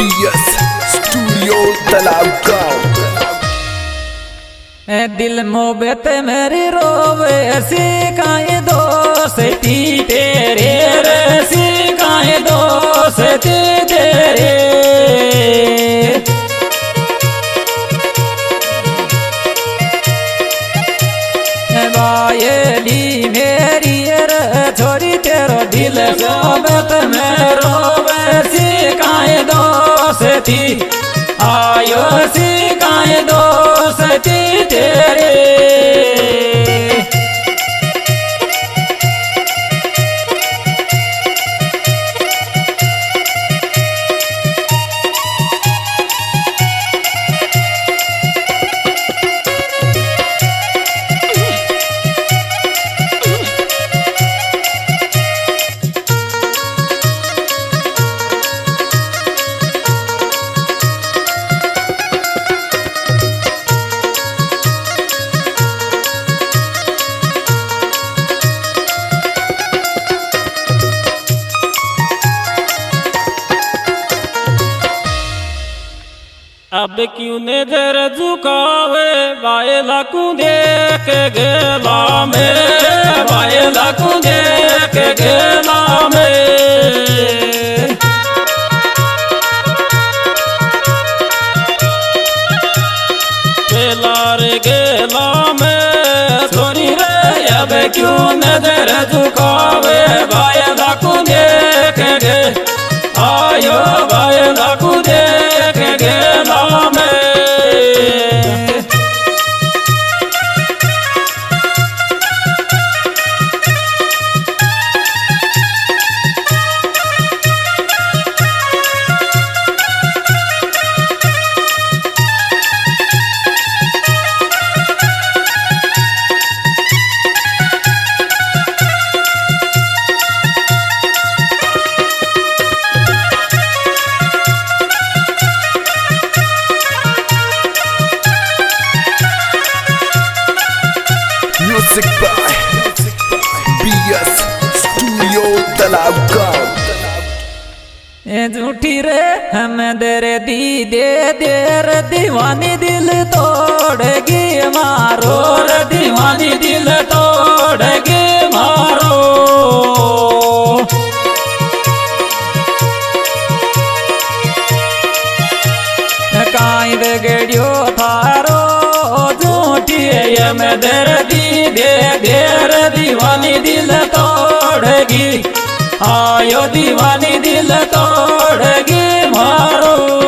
BS studio तालाब गाँव। दिल मोहब्बत मेरी रोवे सिखाए दोस्ती तेरे रे सिखाए दोस्ती तेरे बायली मेरी रे छोरी तेरो दिल मोहब्बत में रोवे सिखाए दोस्ती आयो सिखाए दोस्ती तेरे अब क्यों नजर झुकावे बायला को देख गेला में बायला को देख गेला में गेला रे गेला में सोनी रे अब क्यों नजर झुकावे बायला को देख गे आयो बायला को देख गेला म्यूजिक बाय BS स्टूडियो तालाब गाँव। झूठी रे हम दे दे देर दीवानी दिल तोड़गी मारो रे दीवानी दिल तोड़गी मारो काई दे गेड़ियो थारो झूठी ये मैं दे देर दीवानी दिल तोड़गी आयो दीवानी दिल तोड़गी मारो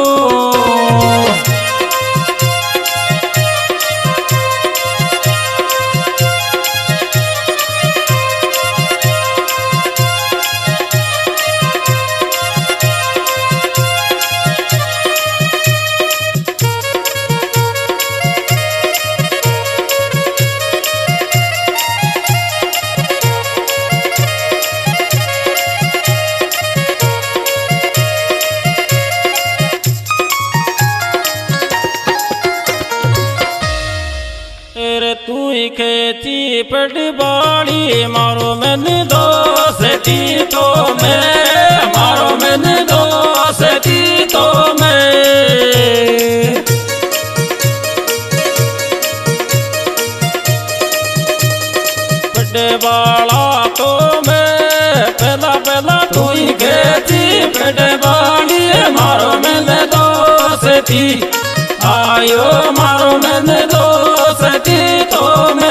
तू खेची पटबाड़ी मारो मैंने दोस्ती तो मैं मारो मैंने दोस्ती तो मैं पटवाला तो मैं पहला तू ही खेची पटबाड़ी मारो मैंने दोस्ती आयो मारो मैंने दोस्ती तो मैं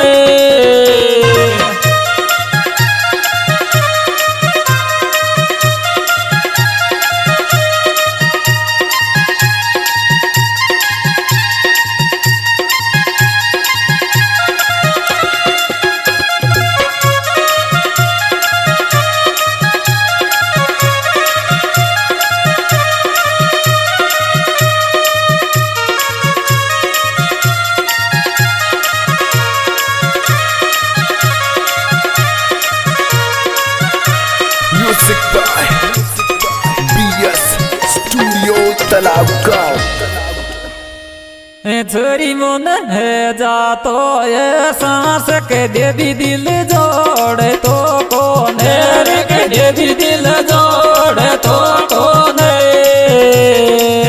म्यूजिक बाय BS स्टूडियो तालाब गाँव। छोरी मुन है जा तो ये सांस के देवी दिल जोड़े तो कौन है के देवी दिल जोड़े तो कौन है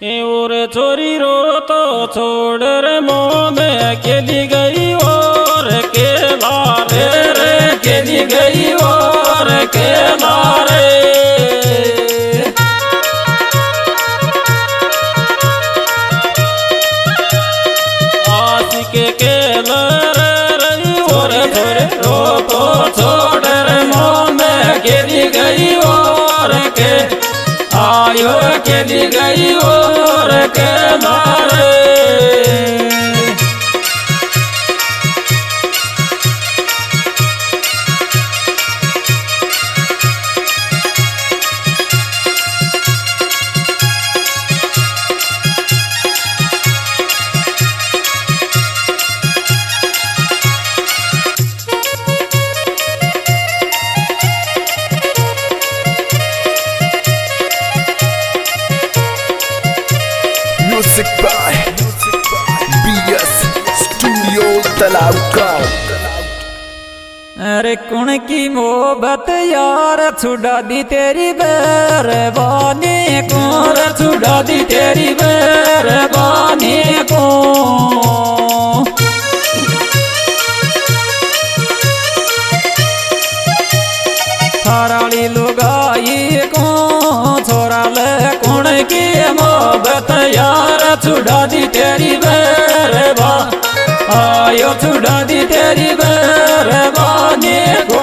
और छोरी रो तो छोड़ रे मोह में अकेली गई और अकेला रे अकेली गई और अकेला रे आशिक केल रे और छोरे रो तो छोड़ रे मोह में अकेली गई और के आयो अकेली गई और के मारे Music by BS Studio तालाब गाँव। अरे कुण की मोहब्बत यार छुड़ा दी तेरी बेरबानी को रे छुड़ा दी तेरी बेरबानी को थाराली लुगाई को छोरा ले कुण की मोहब्बत यार छुड़ा दी तेरी बेरबा आयो छुड़ा दी तेरी बेरबानी को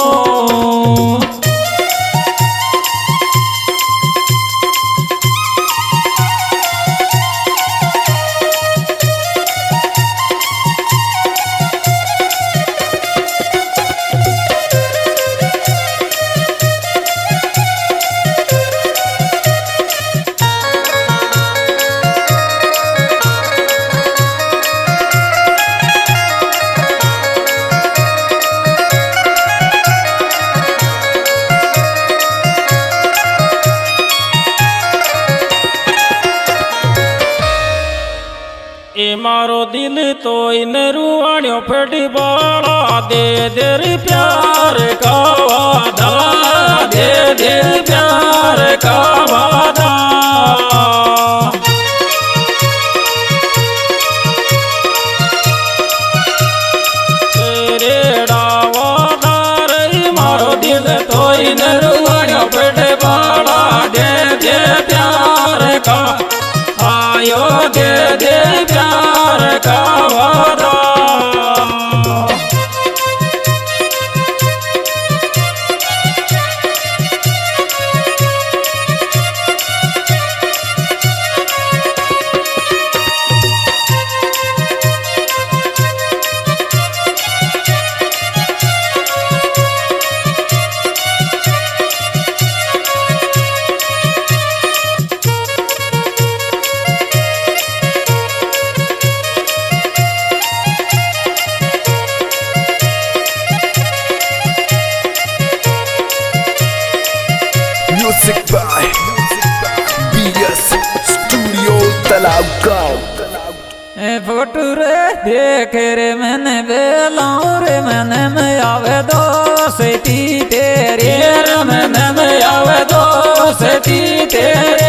ए मारो दिल तो इन रुआणियों फटी बाड़ा दे देर प्यार का वादा दे देर प्यार का वादा तेरे डावादा रे मारो दिल तो इन रुआणियों फटी बाड़ा दे दे प्यार का आयो दे दे प्यार का वादा Music by BS Studio तालाब गाँव। फोटू रे देख रे मैंने बेलाऊं रे मैंने में आवे दोस्ती तेरी रे मैंने में आवे दोस्ती तेरे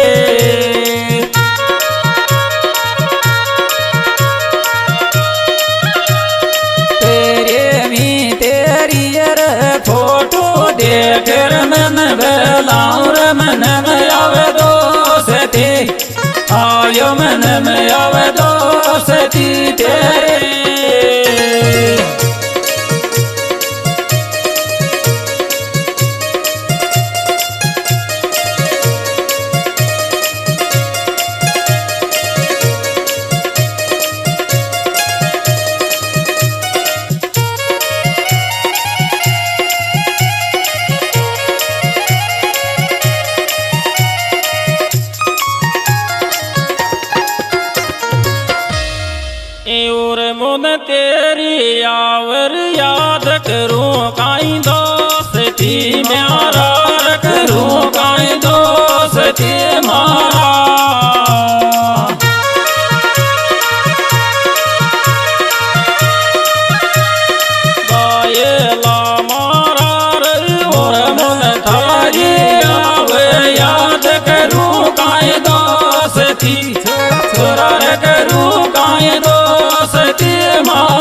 तेरे मी तेरी रे फोटो देख रे मैंने बेलाऊं रे मैंने में आवे दोस्ती आयो मैंने में आवे दोस्ती तेरे और मुन तेरी आवर याद करूं काई दोस्ती म्यारा करूं काई दोस्ती मारा बायला मारा और मुन थारी आवर याद करूं काई दोस्ती छोरा रे करू काय दोस्ती माँ